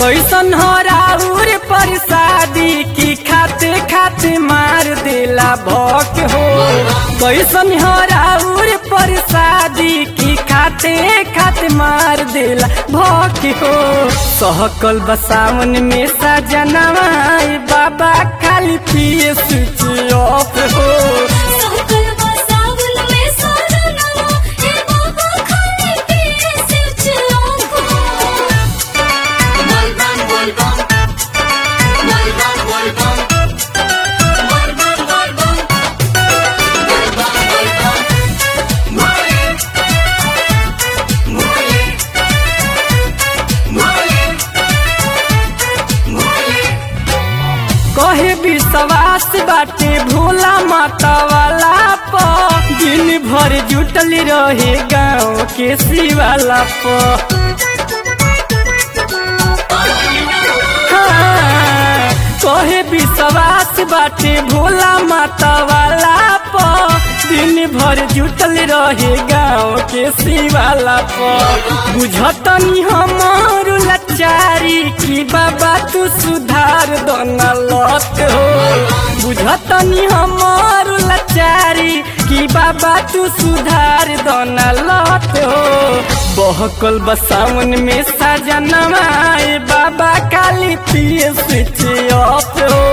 कैसन हो राउर परसादी की खाते खाते मार देला भौक हो। कैसन हो राउर परसादी की खाते खाते मार देला भौक हो। सहकल बसावन में सजनवा बाबा खाली पिए स्विच ऑफ हो। कहे विश्वास बाटे भोला माता वाला प दिन भर जुटल रहे गाँव के शिवाला प। कहे विश्वास बाटे भोला माता वाला प दिन भर जुटल रहे गाँव के शिवाला प। बुझतनी हमार लाचारी की बाबा तू सुधार दोना लत हो। बुझतनी हमार लाचारी की बाबा तू सुधार दोना लत हो। बहकल बसावन में सजनवा बाबा काली पिए स्विच ऑफ हो।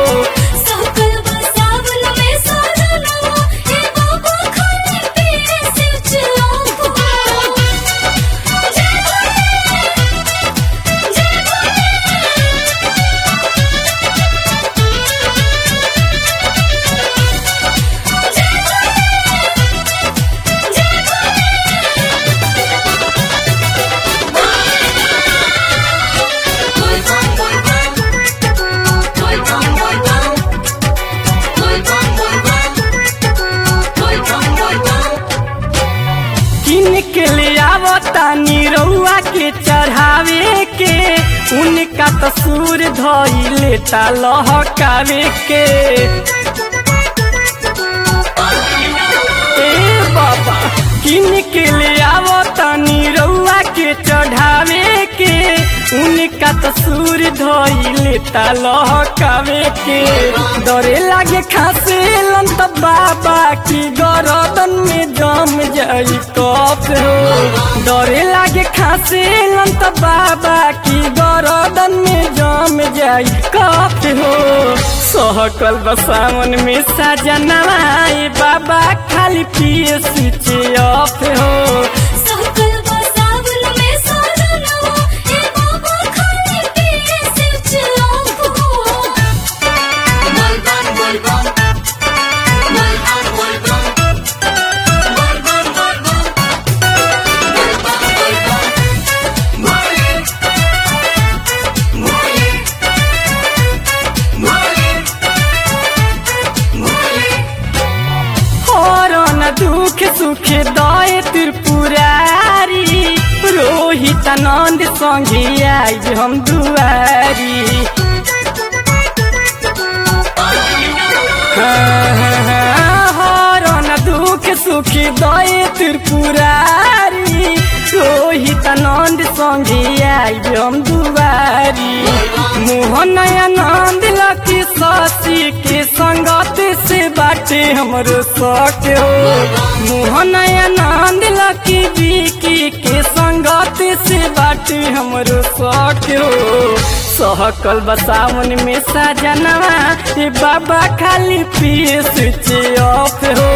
के ले आवतानी रउआ के चढ़ावे के उनका तसूर धई लेता लहकावे के। ए बाबा किन के ले आवतानी रउआ के चढ़ावे के उनका तसूर धई लेता लहकावे के। डरे लागे खासे लंत बाबा की गरदन में जम जाई कफ हो। डरे लागे खासे लंत बाबा की गरदन में जम जाई कफ हो। सहकल बसावन में सजनवा बाबा खाली पिए स्विच ऑफ हो। दुख सुख दय त्रिपुरारी रोहित आनंद संगी आई हम दुआरी। हरण दुख सुख दय त्रिपुरारी रोहित आनंद संगी आई हम दुआरी। मोहन आनंद लकी शशि के संगत से बाटे हमरो शौक हो। मोहन आनंद लकी विकी के संगत से बाटे हमरो शौक हो। सहकल बसावन में सजनवा बाबा खाली पिए स्विच ऑफ हो।